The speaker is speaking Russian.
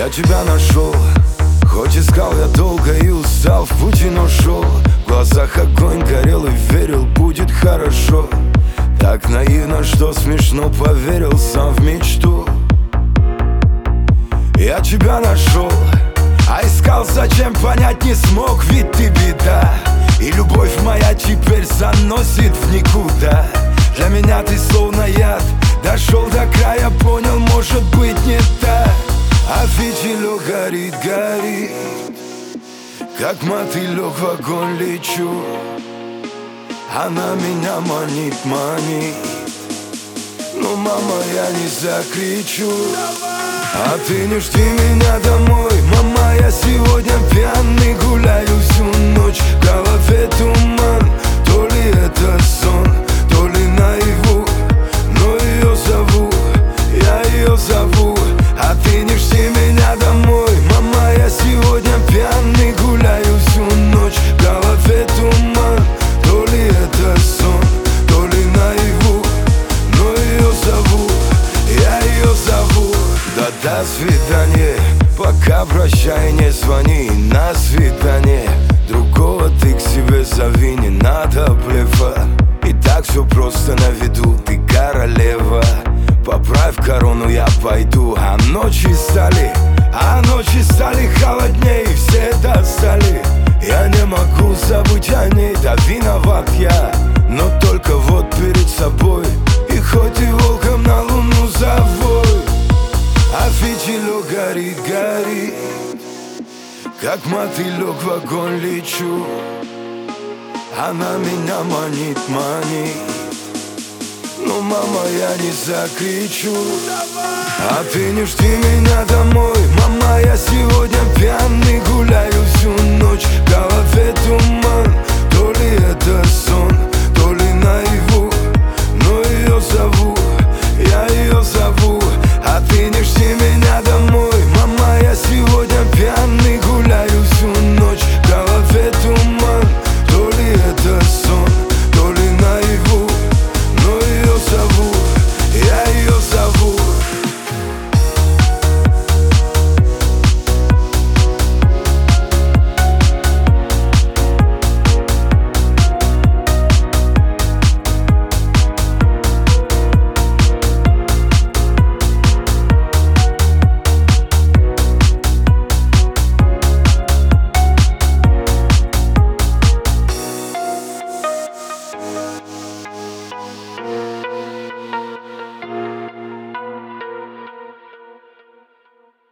Я тебя нашел, хоть искал я долго и устал, в пути, но шел. В глазах огонь горел и верил, будет хорошо. Так наивно, что смешно, поверил сам в мечту. Я тебя нашел, а искал зачем, понять не смог, ведь ты беда. И любовь моя теперь заносит в никуда. Для меня ты словно яд, дошел до края, понял, может быть не так. А фитилек горит, горит, как мотылек в огонь лечу. Она меня манит, манит, но, мама, я не закричу. А ты не жди меня домой, мама, я сегодня пьяный, гуляю всю ночь, в голове туман. То ли это сон, то ли наяву, но ее зову, я ее зову. А ты не жди меня домой, мама, я сегодня пьяный, гуляю всю ночь, в голове туман. То ли это сон, то ли наяву, но ее зову, я ее зову. Да до свидания, пока прощай, не звони. На свидание другого ты к себе зови, не надо блефа. И так все просто на виду, ты королева. Поправь корону, я пойду. А ночи стали холодней, все достали. Я не могу забыть о ней, да виноват я, но только вот перед собой. И хоть и волком на луну завой, а фитилек горит, горит, как мотылек в огонь лечу. Она меня манит, манит, но, мама, я не закричу. А ты не жди меня домой,